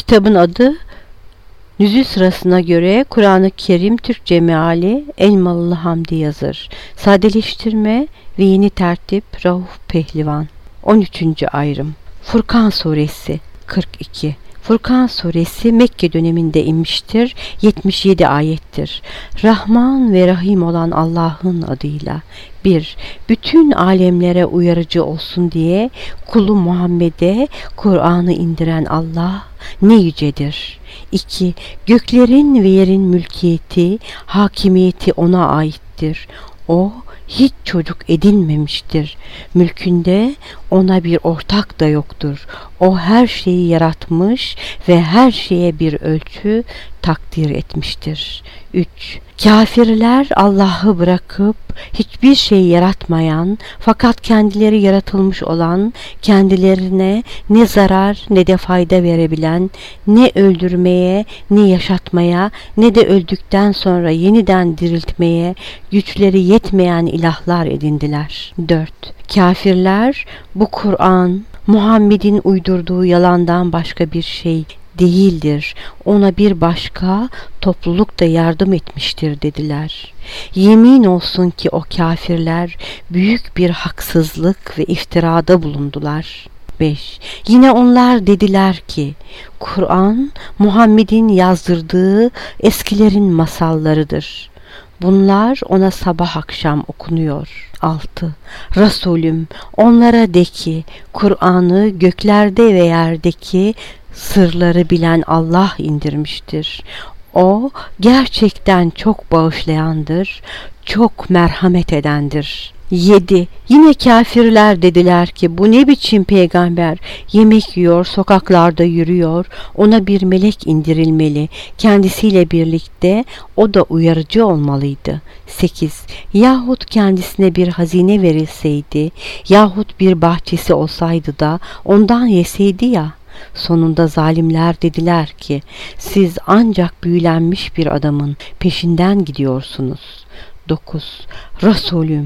Kitabın adı nüzul sırasına göre Kur'an-ı Kerim Türkçe meali Elmalılı Hamdi yazır. Sadeleştirme ve yeni tertip Rauf Pehlivan. 13. ayrım. Furkan Suresi 42. Furkan Suresi Mekke döneminde inmiştir. 77 ayettir. Rahman ve Rahim olan Allah'ın adıyla. 1. Bütün alemlere uyarıcı olsun diye kulu Muhammed'e Kur'an'ı indiren Allah ne yücedir. 2. Göklerin ve yerin mülkiyeti, hakimiyeti ona aittir. O hiç çocuk edinmemiştir. Mülkünde ona bir ortak da yoktur. O her şeyi yaratmış ve her şeye bir ölçü takdir etmiştir. 3. Kafirler Allah'ı bırakıp hiçbir şey yaratmayan fakat kendileri yaratılmış olan, kendilerine ne zarar ne de fayda verebilen, ne öldürmeye ne yaşatmaya ne de öldükten sonra yeniden diriltmeye güçleri yetmeyen ilahlar edindiler. 4. Kafirler bu Kur'an Muhammed'in uydurduğu yalandan başka bir şey değildir. Ona bir başka topluluk da yardım etmiştir dediler. Yemin olsun ki o kafirler büyük bir haksızlık ve iftirada bulundular. 5. Yine onlar dediler ki Kur'an Muhammed'in yazdırdığı eskilerin masallarıdır. Bunlar ona sabah akşam okunuyor. 6. Resulüm onlara de ki Kur'an'ı göklerde ve yerdeki sırları bilen Allah indirmiştir. O gerçekten çok bağışlayandır, çok merhamet edendir. 7. Yine kafirler dediler ki bu ne biçim peygamber, yemek yiyor, sokaklarda yürüyor, ona bir melek indirilmeli, kendisiyle birlikte o da uyarıcı olmalıydı. 8. Yahut kendisine bir hazine verilseydi, yahut bir bahçesi olsaydı da ondan yeseydi ya. Sonunda zalimler dediler ki siz ancak büyülenmiş bir adamın peşinden gidiyorsunuz. 9. Resulüm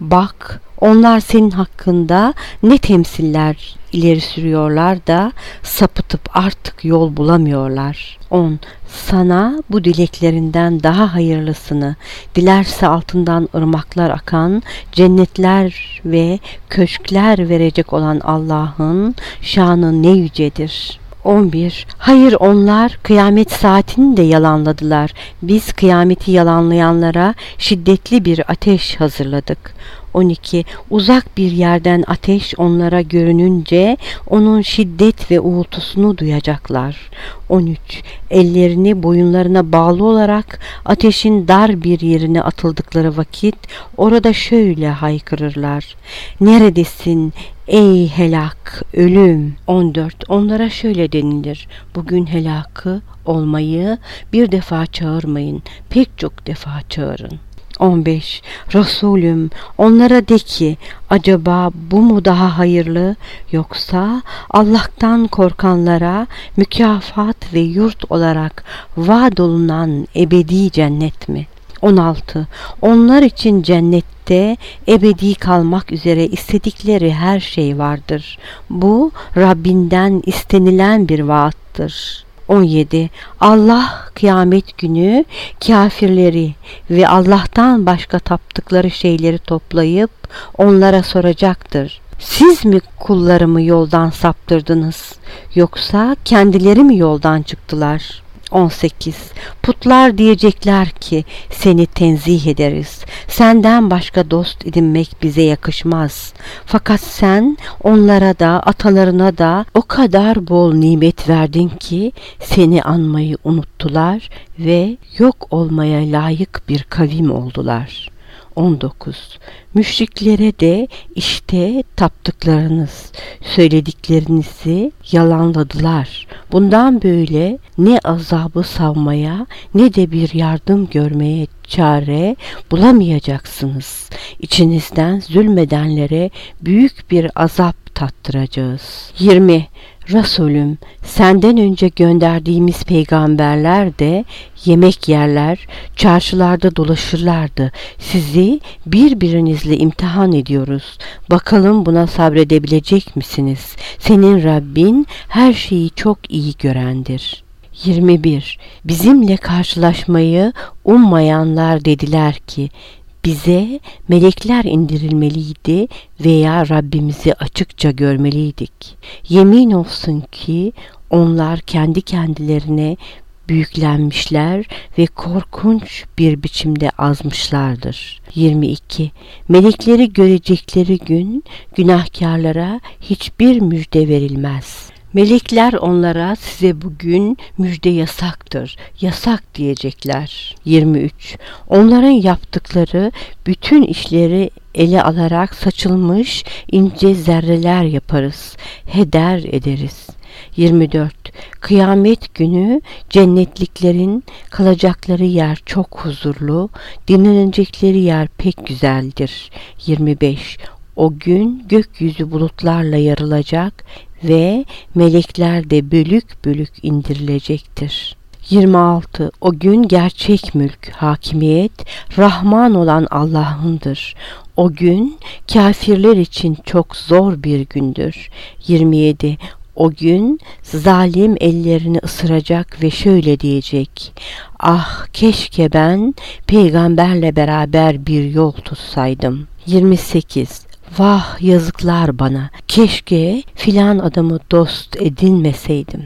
bak onlar senin hakkında ne temsiller ileri sürüyorlar da sapıtıp artık yol bulamıyorlar. 10. Sana bu dileklerinden daha hayırlısını, dilerse altından ırmaklar akan cennetler ve köşkler verecek olan Allah'ın şanı ne yücedir. 11. Hayır onlar kıyamet saatini de yalanladılar. Biz kıyameti yalanlayanlara şiddetli bir ateş hazırladık. 12. Uzak bir yerden ateş onlara görününce onun şiddet ve uğultusunu duyacaklar. 13. Ellerini boyunlarına bağlı olarak ateşin dar bir yerine atıldıkları vakit orada şöyle haykırırlar. Neredesin ey helak, ölüm? 14. Onlara şöyle denilir. Bugün helakı olmayı bir defa çağırmayın, pek çok defa çağırın. 15. Resulüm onlara de ki acaba bu mu daha hayırlı yoksa Allah'tan korkanlara mükafat ve yurt olarak vaad olunan ebedi cennet mi? 16. Onlar için cennette ebedi kalmak üzere istedikleri her şey vardır. Bu Rabbinden istenilen bir vaattır. 17. Allah kıyamet günü kafirleri ve Allah'tan başka taptıkları şeyleri toplayıp onlara soracaktır. Siz mi kullarımı yoldan saptırdınız yoksa kendileri mi yoldan çıktılar? 18. Putlar diyecekler ki seni tenzih ederiz. Senden başka dost edinmek bize yakışmaz. Fakat sen onlara da atalarına da o kadar bol nimet verdin ki seni anmayı unuttular ve yok olmaya layık bir kavim oldular. 19. Müşriklere de işte taptıklarınız, söylediklerinizi yalanladılar. Bundan böyle ne azabı savmaya ne de bir yardım görmeye çare bulamayacaksınız. İçinizden zulmedenlere büyük bir azap tattıracağız. 20. Resulüm, senden önce gönderdiğimiz peygamberler de yemek yerler, çarşılarda dolaşırlardı. Sizi birbirinizle imtihan ediyoruz. Bakalım buna sabredebilecek misiniz? Senin Rabbin her şeyi çok iyi görendir. 21. Bizimle karşılaşmayı ummayanlar dediler ki, bize melekler indirilmeliydi veya Rabbimizi açıkça görmeliydik. Yemin olsun ki onlar kendi kendilerine büyüklenmişler ve korkunç bir biçimde azmışlardır. 22. Melekleri görecekleri gün günahkarlara hiçbir müjde verilmez. Melekler onlara size bugün müjde yasaktır, yasak diyecekler. 23. Onların yaptıkları bütün işleri ele alarak saçılmış ince zerreler yaparız, heder ederiz. 24. Kıyamet günü cennetliklerin kalacakları yer çok huzurlu, dinlenecekleri yer pek güzeldir. 25. O gün gökyüzü bulutlarla yarılacak ve melekler de bölük bölük indirilecektir. 26. O gün gerçek mülk, hakimiyet, Rahman olan Allah'ındır. O gün kafirler için çok zor bir gündür. 27. O gün zalim ellerini ısıracak ve şöyle diyecek: ah keşke ben peygamberle beraber bir yol tutsaydım. 28. Vah yazıklar bana, keşke filan adamı dost edinmeseydim.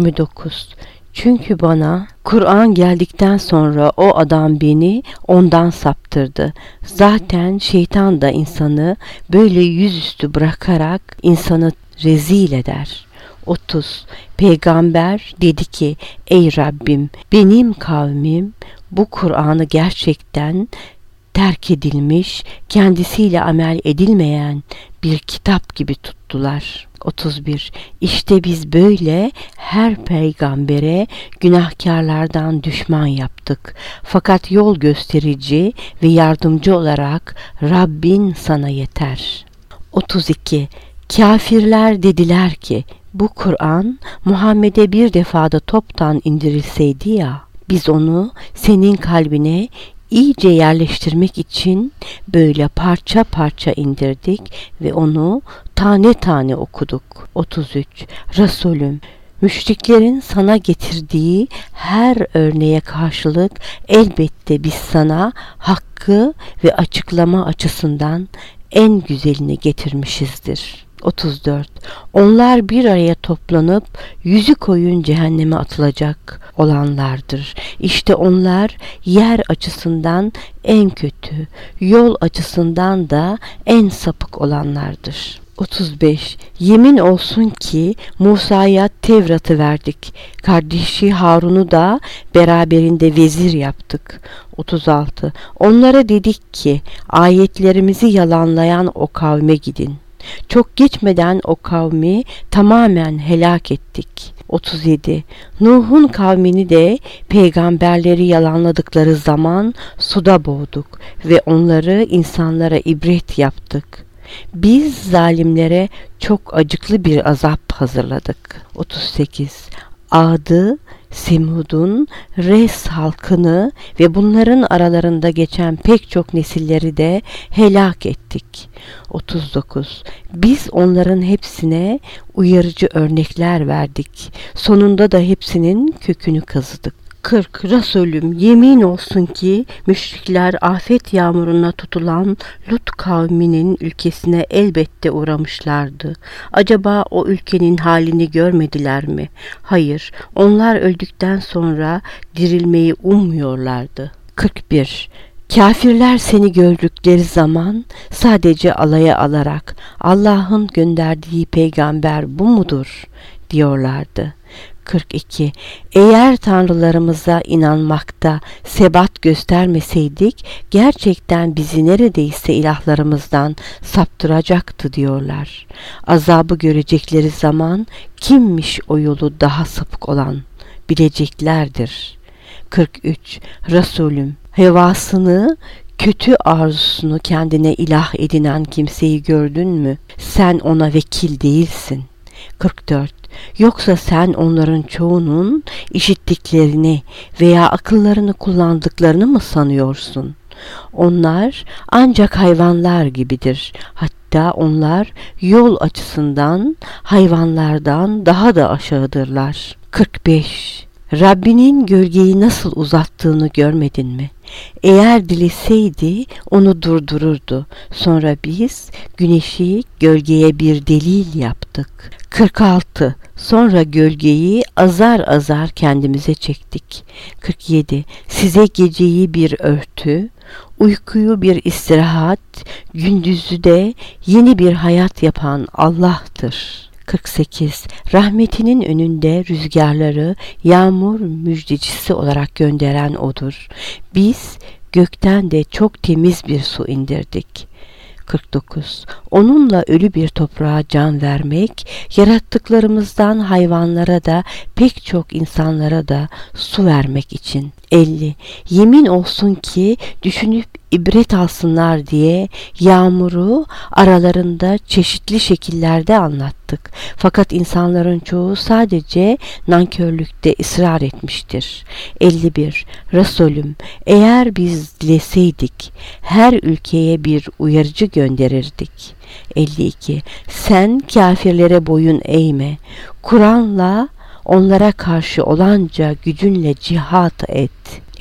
29. Çünkü bana Kur'an geldikten sonra o adam beni ondan saptırdı. Zaten şeytan da insanı böyle yüzüstü bırakarak insanı rezil eder. 30. Peygamber dedi ki, ey Rabbim, benim kavmim bu Kur'an'ı gerçekten terk edilmiş, kendisiyle amel edilmeyen bir kitap gibi tuttular. 31. İşte biz böyle her peygambere günahkarlardan düşman yaptık. Fakat yol gösterici ve yardımcı olarak Rabbin sana yeter. 32. Kafirler dediler ki, bu Kur'an Muhammed'e bir defada toptan indirilseydi ya, biz onu senin kalbine iyice yerleştirmek için böyle parça parça indirdik ve onu tane tane okuduk. 33. Resulüm, müşriklerin sana getirdiği her örneğe karşılık elbette biz sana hakkı ve açıklama açısından en güzelini getirmişizdir. 34. Onlar bir araya toplanıp yüzü koyun cehenneme atılacak olanlardır. İşte onlar yer açısından en kötü, yol açısından da en sapık olanlardır. 35. Yemin olsun ki Musa'ya Tevrat'ı verdik. Kardeşi Harun'u da beraberinde vezir yaptık. 36. Onlara dedik ki ayetlerimizi yalanlayan o kavme gidin. Çok geçmeden o kavmi tamamen helak ettik. 37. Nuh'un kavmini de peygamberleri yalanladıkları zaman suda boğduk ve onları insanlara ibret yaptık. Biz zalimlere çok acıklı bir azap hazırladık. 38. Ad'ı, Semud'un, Res halkını ve bunların aralarında geçen pek çok nesilleri de helak ettik. 39. Biz onların hepsine uyarıcı örnekler verdik. Sonunda da hepsinin kökünü kazıdık. 40. Resulüm, yemin olsun ki müşrikler afet yağmuruna tutulan Lut kavminin ülkesine elbette uğramışlardı. Acaba o ülkenin halini görmediler mi? Hayır, onlar öldükten sonra dirilmeyi ummuyorlardı. 41. Kafirler seni gördükleri zaman sadece alaya alarak Allah'ın gönderdiği peygamber bu mudur diyorlardı. 42. Eğer tanrılarımıza inanmakta sebat göstermeseydik gerçekten bizi neredeyse ilahlarımızdan saptıracaktı diyorlar. Azabı görecekleri zaman kimmiş o yolu daha sapık olan bileceklerdir. 43. Resulüm, hevasını, kötü arzusunu kendine ilah edinen kimseyi gördün mü? Sen ona vekil değilsin. 44. Yoksa sen onların çoğunun işittiklerini veya akıllarını kullandıklarını mı sanıyorsun? Onlar ancak hayvanlar gibidir. Hatta onlar yol açısından hayvanlardan daha da aşağıdırlar. 45. Rabbinin gölgeyi nasıl uzattığını görmedin mi? Eğer dileseydi onu durdururdu. Sonra biz güneşi gölgeye bir delil yaptık. 46. Sonra gölgeyi azar azar kendimize çektik. 47. Size geceyi bir örtü, uykuyu bir istirahat, gündüzü de yeni bir hayat yapan Allah'tır. 48. Rahmetinin önünde rüzgarları yağmur müjdecisi olarak gönderen O'dur. Biz gökten de çok temiz bir su indirdik. 49. Onunla ölü bir toprağa can vermek, yarattıklarımızdan hayvanlara da pek çok insanlara da su vermek için. 50. Yemin olsun ki düşünüp ibret alsınlar diye yağmuru aralarında çeşitli şekillerde anlattık. Fakat insanların çoğu sadece nankörlükte ısrar etmiştir. 51. Resulüm, eğer biz dileseydik her ülkeye bir uyarıcı gönderirdik. 52. Sen kafirlere boyun eğme. Kur'an'la onlara karşı olanca gücünle cihat et.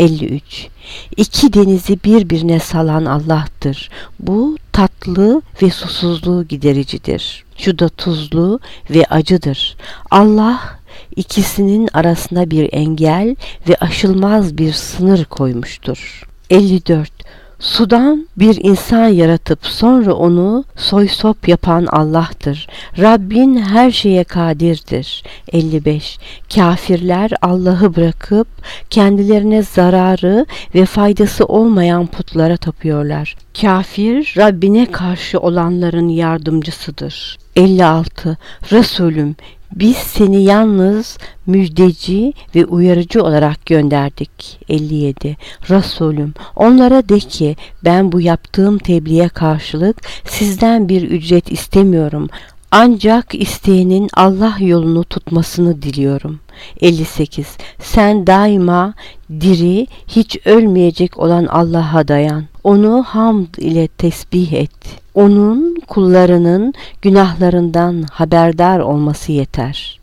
53. İki denizi birbirine salan Allah'tır. Bu tatlı ve susuzluğu gidericidir. Şu da tuzlu ve acıdır. Allah ikisinin arasına bir engel ve aşılmaz bir sınır koymuştur. 54. Sudan bir insan yaratıp sonra onu soysop yapan Allah'tır. Rabbin her şeye kadirdir. 55. Kafirler Allah'ı bırakıp kendilerine zararı ve faydası olmayan putlara tapıyorlar. Kafir Rabbine karşı olanların yardımcısıdır. 56. Resulüm, biz seni yalnız müjdeci ve uyarıcı olarak gönderdik. 57. Resulüm, onlara de ki ben bu yaptığım tebliğe karşılık sizden bir ücret istemiyorum. Ancak isteyenin Allah yolunu tutmasını diliyorum. 58. Sen daima diri, hiç ölmeyecek olan Allah'a dayan. Onu hamd ile tesbih et. Onun kullarının günahlarından haberdar olması yeter.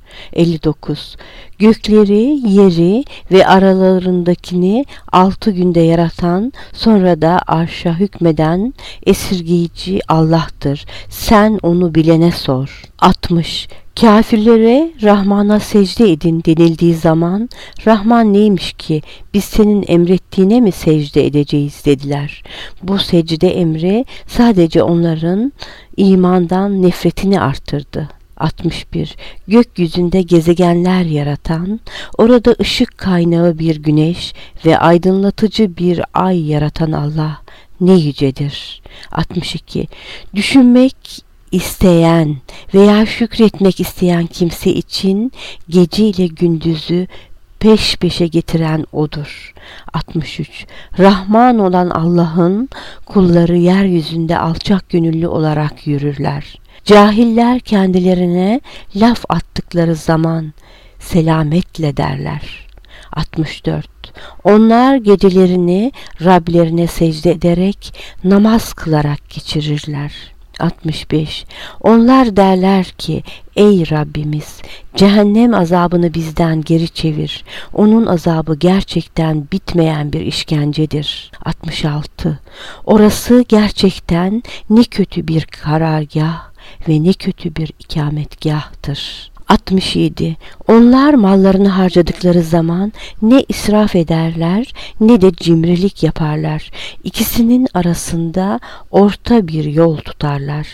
59. Gökleri, yeri ve aralarındakini 6 günde yaratan, sonra da arşa hükmeden esirgeyici Allah'tır. Sen onu bilene sor. 60. Kafirlere Rahman'a secde edin denildiği zaman Rahman neymiş ki biz senin emrettiğine mi secde edeceğiz dediler. Bu secde emri sadece onların imandan nefretini artırdı. 61. Gökyüzünde gezegenler yaratan, orada ışık kaynağı bir güneş ve aydınlatıcı bir ay yaratan Allah ne yücedir. 62. Düşünmek isteyen veya şükretmek isteyen kimse için gece ile gündüzü peş peşe getiren O'dur. 63. Rahman olan Allah'ın kulları yeryüzünde alçak gönüllü olarak yürürler. Cahiller kendilerine laf attıkları zaman selametle derler. 64. Onlar gecelerini Rablerine secde ederek namaz kılarak geçirirler. 65. Onlar derler ki ey Rabbimiz, cehennem azabını bizden geri çevir. Onun azabı gerçekten bitmeyen bir işkencedir. 66. Orası gerçekten ne kötü bir karargah ve ne kötü bir ikametgahtır. 67. Onlar mallarını harcadıkları zaman ne israf ederler ne de cimrilik yaparlar. İkisinin arasında orta bir yol tutarlar.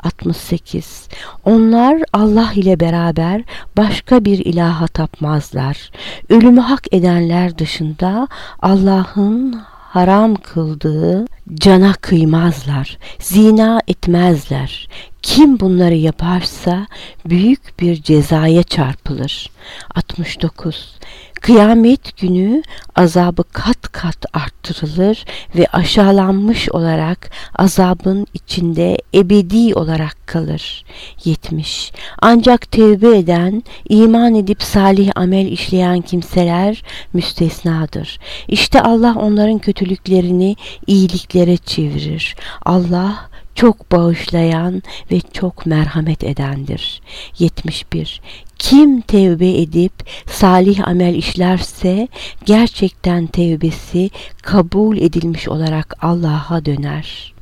68. Onlar Allah ile beraber başka bir ilaha tapmazlar. Ölümü hak edenler dışında Allah'ın haram kıldığı cana kıymazlar, zina etmezler. Kim bunları yaparsa büyük bir cezaya çarpılır. 69. Kıyamet günü azabı kat kat arttırılır ve aşağılanmış olarak azabın içinde ebedi olarak kalır. 70. Ancak tevbe eden, iman edip salih amel işleyen kimseler müstesnadır. İşte Allah onların kötülüklerini iyiliklere çevirir. Allah çok bağışlayan ve çok merhamet edendir. 71. Kim tevbe edip salih amel işlerse gerçekten tevbesi kabul edilmiş olarak Allah'a döner.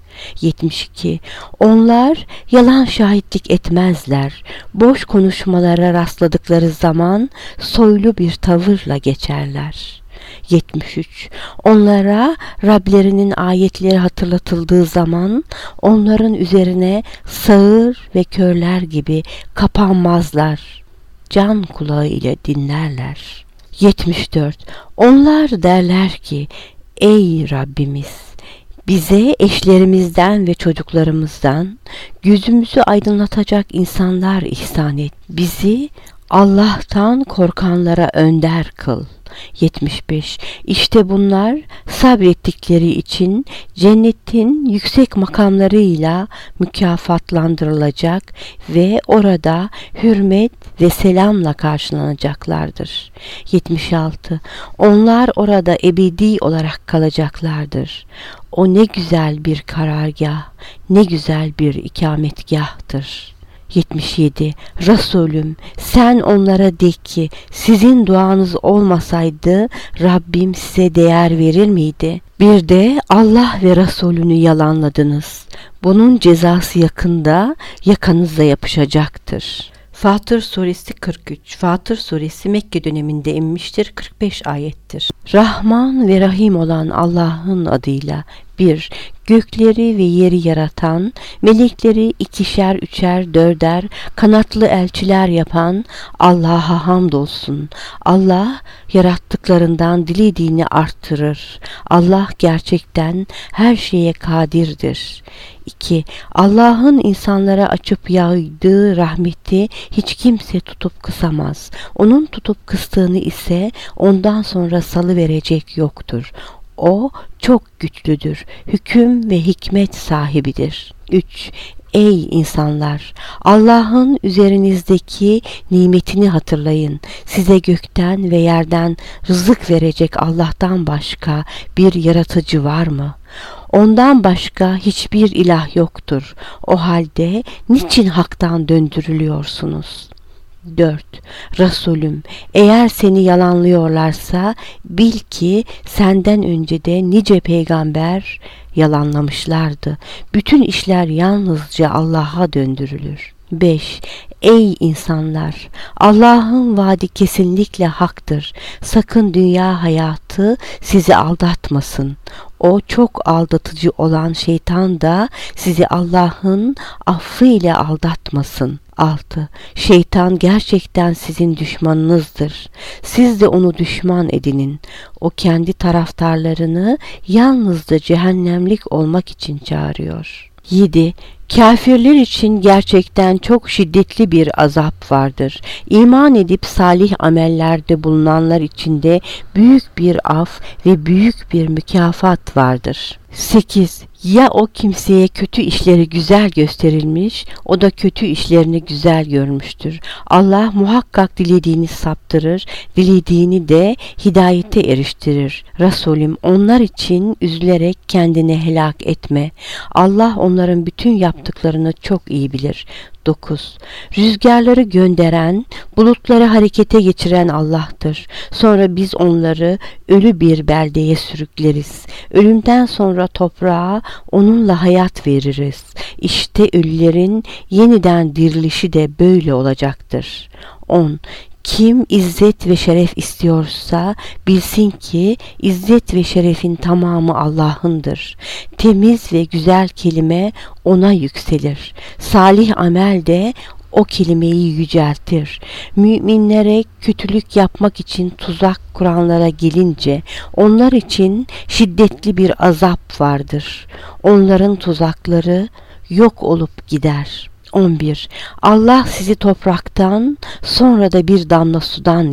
72. Onlar yalan şahitlik etmezler. Boş konuşmalara rastladıkları zaman soylu bir tavırla geçerler. 73. Onlara Rablerinin ayetleri hatırlatıldığı zaman onların üzerine sağır ve körler gibi kapanmazlar. Can kulağı ile dinlerler. 74. Onlar derler ki, ey Rabbimiz, bize eşlerimizden ve çocuklarımızdan gözümüzü aydınlatacak insanlar ihsan et. Bizi Allah'tan korkanlara önder kıl. 75. İşte bunlar sabrettikleri için cennetin yüksek makamlarıyla mükafatlandırılacak ve orada hürmet ve selamla karşılanacaklardır. 76. Onlar orada ebedi olarak kalacaklardır. O ne güzel bir karargah, ne güzel bir ikametgahtır. 77. Resulüm, sen onlara de ki, sizin duanız olmasaydı Rabbim size değer verir miydi? Bir de Allah ve Resulünü yalanladınız. Bunun cezası yakında yakanıza yapışacaktır. Fatır Suresi 43. Fatır Suresi Mekke döneminde inmiştir. 45 ayettir. Rahman ve Rahim olan Allah'ın adıyla. 1. Gökleri ve yeri yaratan, melekleri ikişer, üçer, dörder, kanatlı elçiler yapan Allah'a hamdolsun. Allah yarattıklarından dilediğini arttırır. Allah gerçekten her şeye kadirdir. 2. Allah'ın insanlara açıp yaydığı rahmeti hiç kimse tutup kısamaz. Onun tutup kıstığını ise ondan sonra salıverecek yoktur. O çok güçlüdür, hüküm ve hikmet sahibidir. 3. Ey insanlar! Allah'ın üzerinizdeki nimetini hatırlayın. Size gökten ve yerden rızık verecek Allah'tan başka bir yaratıcı var mı? Ondan başka hiçbir ilah yoktur. O halde niçin haktan döndürülüyorsunuz? 4. Resulüm, eğer seni yalanlıyorlarsa bil ki senden önce de nice peygamber yalanlamışlardı. Bütün işler yalnızca Allah'a döndürülür. 5. Ey insanlar! Allah'ın vaadi kesinlikle haktır. Sakın dünya hayatı sizi aldatmasın. O çok aldatıcı olan şeytan da sizi Allah'ın affı ile aldatmasın. 6. Şeytan gerçekten sizin düşmanınızdır. Siz de onu düşman edinin. O kendi taraftarlarını yalnızca cehennemlik olmak için çağırıyor. 7. Kafirler için gerçekten çok şiddetli bir azap vardır. İman edip salih amellerde bulunanlar için de büyük bir af ve büyük bir mükafat vardır. 8. Ya o kimseye kötü işleri güzel gösterilmiş, o da kötü işlerini güzel görmüştür. Allah muhakkak dilediğini saptırır, dilediğini de hidayete eriştirir. Resulüm, onlar için üzülerek kendini helak etme. Allah onların bütün yaptıklarını çok iyi bilir. 9. Rüzgarları gönderen, bulutları harekete geçiren Allah'tır. Sonra biz onları ölü bir beldeye sürükleriz. Ölümden sonra toprağa onunla hayat veririz. İşte ölülerin yeniden dirilişi de böyle olacaktır. 10. Kim izzet ve şeref istiyorsa bilsin ki izzet ve şerefin tamamı Allah'ındır. Temiz ve güzel kelime ona yükselir. Salih amel de o kelimeyi yüceltir. Müminlere kötülük yapmak için tuzak kuranlara gelince onlar için şiddetli bir azap vardır. Onların tuzakları yok olup gider. 11. Allah sizi topraktan sonra da bir damla sudan yarattı.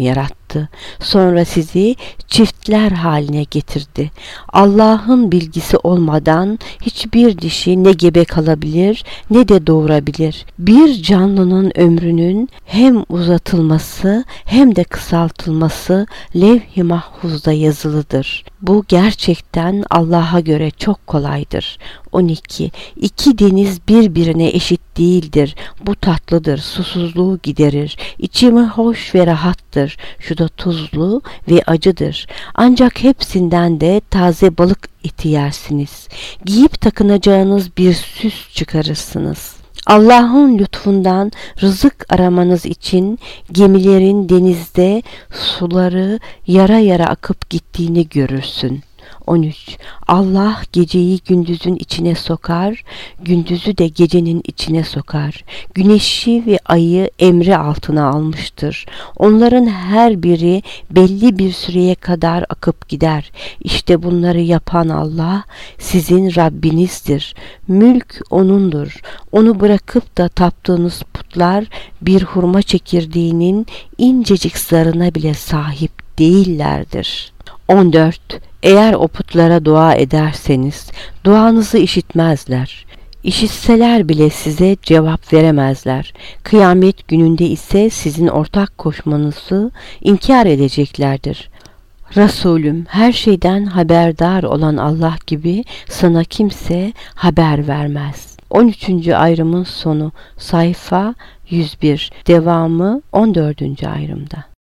yarattı. Sonra sizi çiftler haline getirdi. Allah'ın bilgisi olmadan hiçbir dişi ne gebe kalabilir ne de doğurabilir. Bir canlının ömrünün hem uzatılması hem de kısaltılması levh-i mahfuzda yazılıdır. Bu gerçekten Allah'a göre çok kolaydır. 12. İki deniz birbirine eşit değildir. Bu tatlıdır, susuzluğu giderir. İçimi hoş ve rahattır. Şu da tuzlu ve acıdır. Ancak hepsinden de taze balık eti yersiniz. Giyip takınacağınız bir süs çıkarırsınız. Allah'ın lütfundan rızık aramanız için gemilerin denizde suları yara yara akıp gittiğini görürsün. 13. Allah geceyi gündüzün içine sokar, gündüzü de gecenin içine sokar. Güneşi ve ayı emri altına almıştır. Onların her biri belli bir süreye kadar akıp gider. İşte bunları yapan Allah sizin Rabbinizdir. Mülk O'nundur. Onu bırakıp da taptığınız putlar bir hurma çekirdeğinin incecik zarına bile sahip değillerdir. 14. Eğer o putlara dua ederseniz duanızı işitmezler. İşitseler bile size cevap veremezler. Kıyamet gününde ise sizin ortak koşmanızı inkar edeceklerdir. Resulüm, her şeyden haberdar olan Allah gibi sana kimse haber vermez. 13. ayrımın sonu, sayfa 101, devamı 14. ayrımda.